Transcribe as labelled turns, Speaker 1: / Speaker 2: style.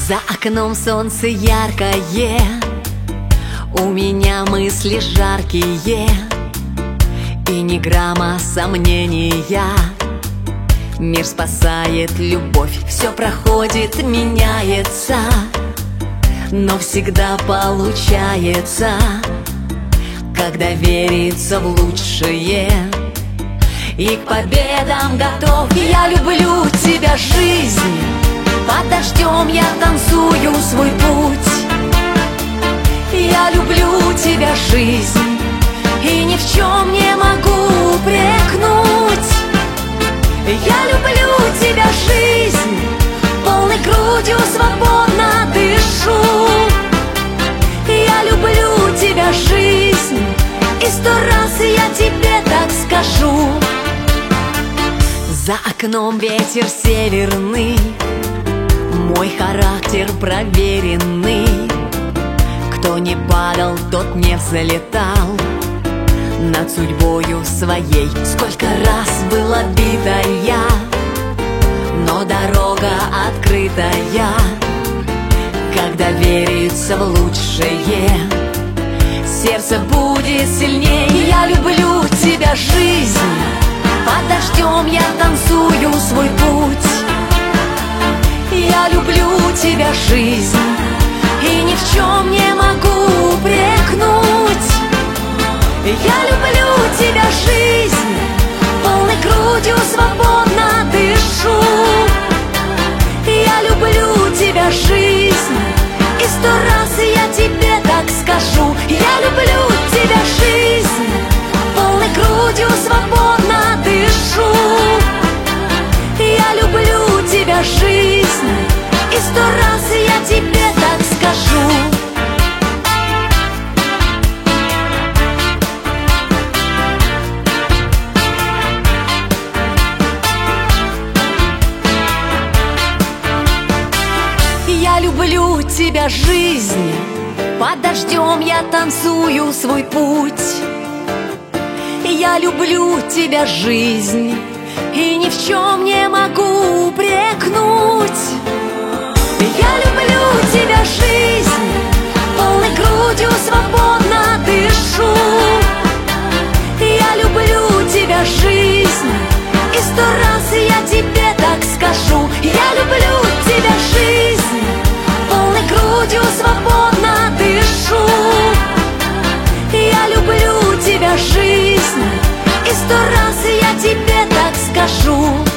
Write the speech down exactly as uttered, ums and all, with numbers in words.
Speaker 1: За окном солнце яркое, у меня мысли жаркие, и ни грамма сомнения. Мир спасает любовь, все проходит, меняется, но всегда получается, когда верится в лучшее и к победам готов. Я люблю тебя, жизнь, под дождем я танцую свой путь. Я люблю тебя, жизнь, и ни в чем не могу упрекнуть. Я люблю тебя, жизнь, полной грудью свободно дышу. Я люблю тебя, жизнь, и сто раз я тебе так скажу. За окном ветер северный, мой характер проверенный. Кто не падал, тот не взлетал над судьбою своей. Сколько раз была битая, но дорога открытая, когда верится в лучшее, сердце будет сильнее. Я люблю тебя, жизнь, под дождем я танцую свой путь. Я люблю тебя, жизнь, и ни в чем не могу упрекнуть. Я люблю тебя, жизнь, полной грудью свободно дышу. Я люблю тебя, жизнь, и сто раз я тебе так скажу. Я люблю тебя, жизнь, полной грудью свободно дышу. Я люблю тебя, жизнь, и сто раз я тебе так скажу. Я люблю тебя, жизнь, под дождем я танцую свой путь. Я люблю тебя, жизнь, и ни в чем не могу упрекнуть. Я люблю тебя, жизнь, полной грудью свободно дышу. Я люблю тебя, жизнь, и сто раз я тебе так скажу. Я люблю тебя, жизнь, полной грудью свободно дышу. Я люблю тебя, жизнь, и сто раз я тебе так скажу.